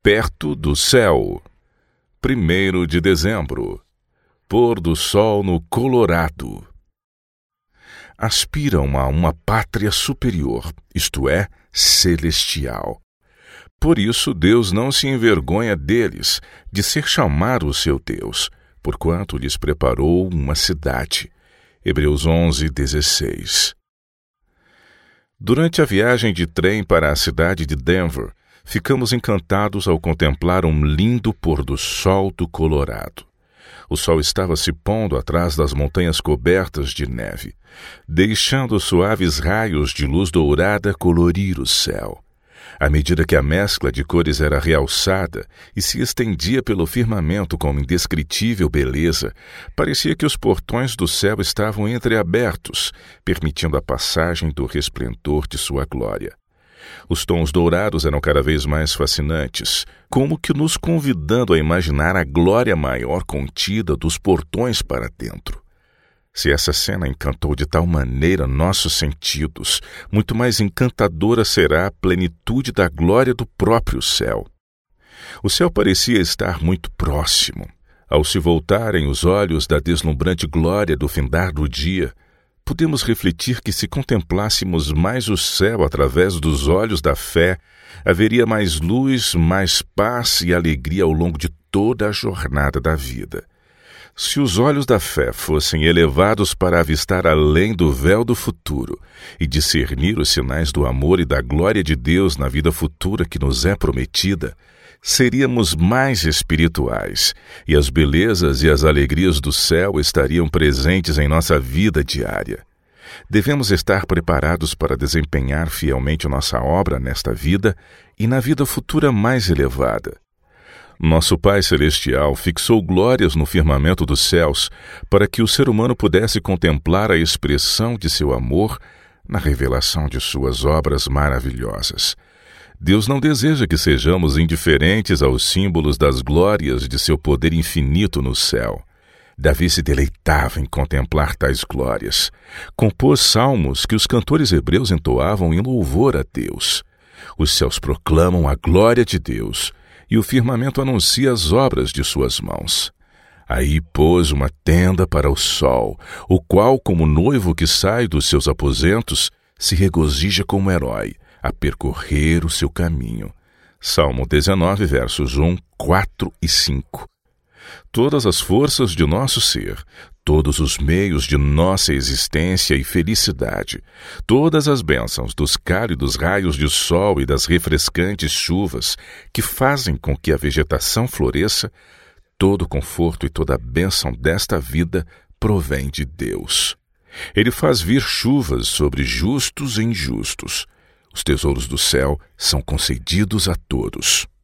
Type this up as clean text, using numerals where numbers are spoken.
Perto do céu. 1º de dezembro. Pôr do sol no Colorado. Aspiram a uma pátria superior, isto é, celestial. Por isso, Deus não se envergonha deles, de ser chamado o seu Deus, porquanto lhes preparou uma cidade. Hebreus 11:16. Durante a viagem de trem para a cidade de Denver, ficamos encantados ao contemplar um lindo pôr do sol do Colorado. O sol estava se pondo atrás das montanhas cobertas de neve, deixando suaves raios de luz dourada colorir o céu. À medida que a mescla de cores era realçada e se estendia pelo firmamento com indescritível beleza, parecia que os portões do céu estavam entreabertos, permitindo a passagem do resplendor de sua glória. Os tons dourados eram cada vez mais fascinantes, como que nos convidando a imaginar a glória maior contida dos portões para dentro. Se essa cena encantou de tal maneira nossos sentidos, muito mais encantadora será a plenitude da glória do próprio céu. O céu parecia estar muito próximo. Ao se voltarem os olhos da deslumbrante glória do findar do dia, podemos refletir que se contemplássemos mais o céu através dos olhos da fé, haveria mais luz, mais paz e alegria ao longo de toda a jornada da vida. Se os olhos da fé fossem elevados para avistar além do véu do futuro e discernir os sinais do amor e da glória de Deus na vida futura que nos é prometida, seríamos mais espirituais e as belezas e as alegrias do céu estariam presentes em nossa vida diária. Devemos estar preparados para desempenhar fielmente nossa obra nesta vida e na vida futura mais elevada. Nosso Pai Celestial fixou glórias no firmamento dos céus para que o ser humano pudesse contemplar a expressão de seu amor na revelação de suas obras maravilhosas. Deus não deseja que sejamos indiferentes aos símbolos das glórias de seu poder infinito no céu. Davi se deleitava em contemplar tais glórias. Compôs salmos que os cantores hebreus entoavam em louvor a Deus. Os céus proclamam a glória de Deus, e o firmamento anuncia as obras de suas mãos. Aí pôs uma tenda para o sol, o qual, como noivo que sai dos seus aposentos, se regozija como herói, a percorrer o seu caminho. Salmo 19, versos 1, 4 e 5. Todas as forças de nosso ser, todos os meios de nossa existência e felicidade, todas as bênçãos dos cálidos raios de sol e das refrescantes chuvas que fazem com que a vegetação floresça, todo o conforto e toda a bênção desta vida provém de Deus. Ele faz vir chuvas sobre justos e injustos. Os tesouros do céu são concedidos a todos.